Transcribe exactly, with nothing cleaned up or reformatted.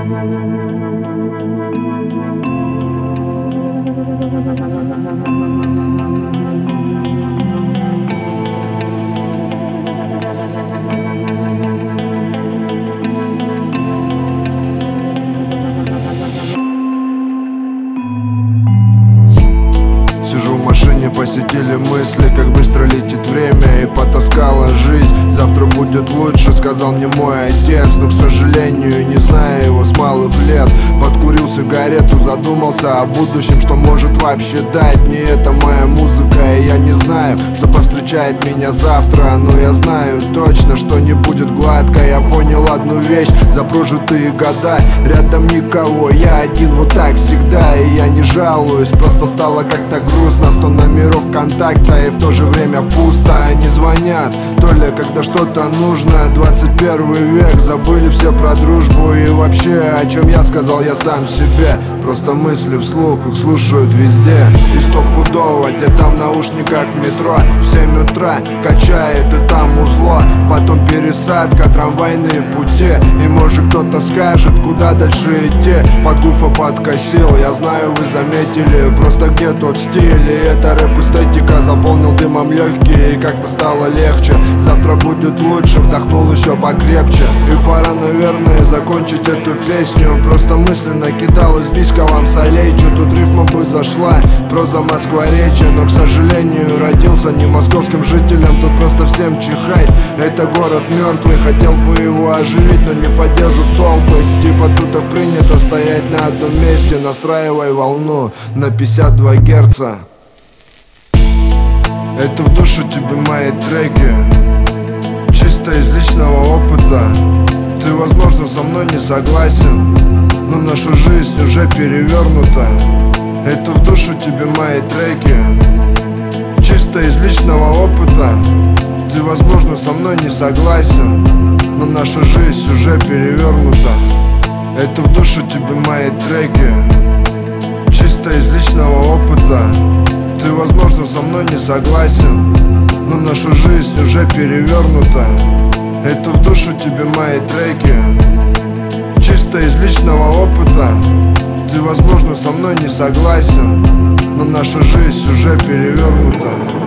Сижу в машине, посетили мысли, как быстро летит время, и потаскала жизнь. Завтра будет лучше, сказал мне мой отец, но, к сожалению, не знаю его с малых лет. Подкурил сигарету, задумался о будущем, что может вообще дать мне эта моя музыка. И я не знаю, что повстречает меня завтра, но я знаю точно, что не будет гладко. Я понял одну вещь: за прожитые года рядом никого, я один, вот так всегда. И я не жалуюсь, просто стало как-то грустно. Сто номеров контакта и в то же время пусто. Они звонят, то ли когда что-то нужно. Двадцать первый век, забыли все про дружбу. И вообще, о чем я сказал я сам себе. Просто мысли вслух, их слушают везде. И стопудово, где-то в наушниках в метро в семь утра качает и там узло. Потом пересадка, трамвайные пути. И может кто-то скажет, куда дальше идти. Под гуфа подкосил, я знаю, вы заметили. Просто где тот стиль? И эта рэп-эстетика заполнил дымом легкие, и как-то стало легче. Завтра будет лучше, вдохнул еще покрепче. И пора, наверное, закончить эту песню. Просто мысленно кидалась близко вам солейчу. Тут рифма бы зашла, проза москворечья. Но, к сожалению, родился не московским жителем. Тут просто всем чихать, это город мертвый. Хотел бы его оживить, но не поддержу толпы. Типа тут так принято стоять на одном месте. Настраивай волну на пятьдесят два герца. Это в душу тебе мои треки, чисто из личного опыта. Ты, возможно, со мной не согласен, но наша жизнь уже перевернута. Это в душу тебе мои треки, чисто из личного опыта. Ты, возможно, со мной не согласен, но наша жизнь уже перевернута. Это в душу тебе мои треки, чисто из личного опыта. Ты, возможно, со мной не согласен, но наша жизнь уже перевернута. Это в душу тебе мои треки, чисто из личного опыта. Ты, возможно, со мной не согласен, но наша жизнь уже перевернута.